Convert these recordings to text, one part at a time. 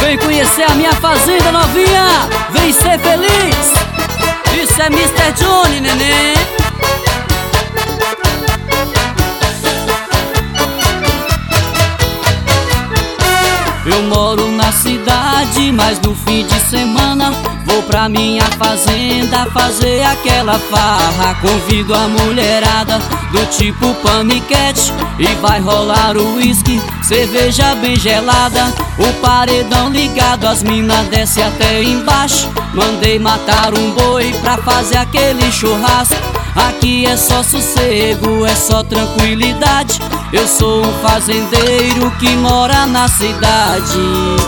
Vem conhecer a minha fazenda novinha, vem ser feliz. Isso é Mr. Johnny, neném. Eu moro na cidade, mas no fim de semana vou pra minha fazenda fazer aquela farra. Convido a mulherada do tipo paniquete e vai rolar o uísque, cerveja bem gelada. O paredão ligado, as minas descem até embaixo. Mandei matar um boi pra fazer aquele churrasco. Aqui é só sossego, é só tranquilidade. Eu sou um fazendeiro que mora na cidade.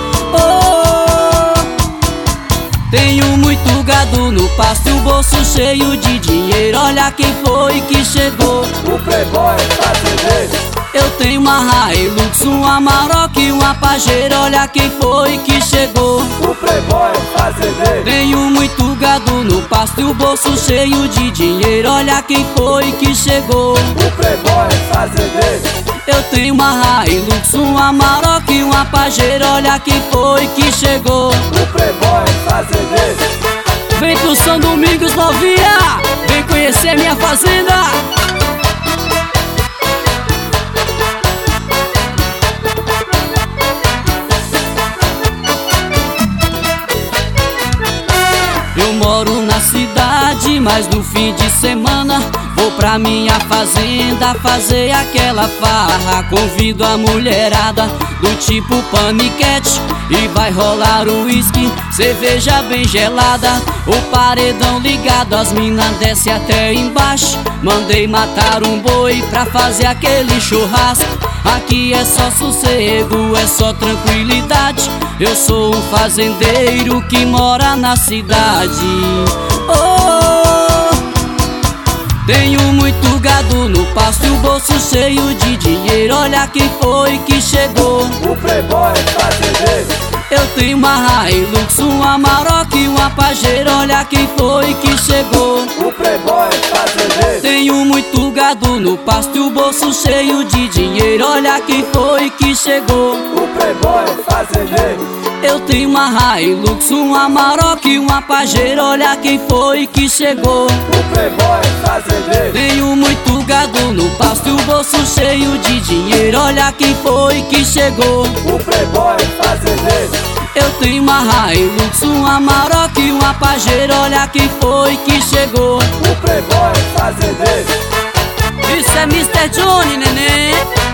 Oh, tenho muito gado no pasto, o bolso cheio de dinheiro. Olha quem foi que chegou, o playboy fazendeiro. Eu tenho uma Hilux, um Amarok e uma Pajero. Olha quem foi que chegou, o playboy fazendeiro. Tenho muito gado no pasto e o bolso cheio de dinheiro. Olha quem foi que chegou, o playboy fazendeiro. Eu tenho uma Hilux, um Amarok e uma Pajero. Olha quem foi que chegou, o playboy fazendeiro. Vem pro São Domingos novinha, vem conhecer minha fazenda. Eu moro na cidade, mas no fim de semana vou pra minha fazenda fazer aquela farra. Convido a mulherada do tipo paniquete e vai rolar o uísque, cerveja bem gelada. O paredão ligado, as minas descem até embaixo. Mandei matar um boi pra fazer aquele churrasco. Aqui é só sossego, é só tranquilidade. Eu sou um fazendeiro que mora na cidade. Oh, tenho muito gado no pasto e o bolso cheio de dinheiro. Olha quem foi que chegou, o playboy fazendeiro. Eu tenho uma Hilux, um Amarok e uma Pajero. Olha quem foi que chegou, o playboy fazendeiro. Tenho muito gado no pasto e o bolso cheio de dinheiro. Olha quem foi que chegou, o playboy fazendeiro. Eu tenho uma Hilux, um Amarok e uma Pajero. Olha quem foi que chegou, o playboy fazendeiro. Tenho muito gado no pasto e o bolso cheio de dinheiro. Olha quem foi que chegou, o playboy fazendeiro. Eu tenho uma Hilux, um Amarok e uma Pajero. Olha quem foi que chegou, o playboy fazendeiro. Isso é Mr. Johnny, neném.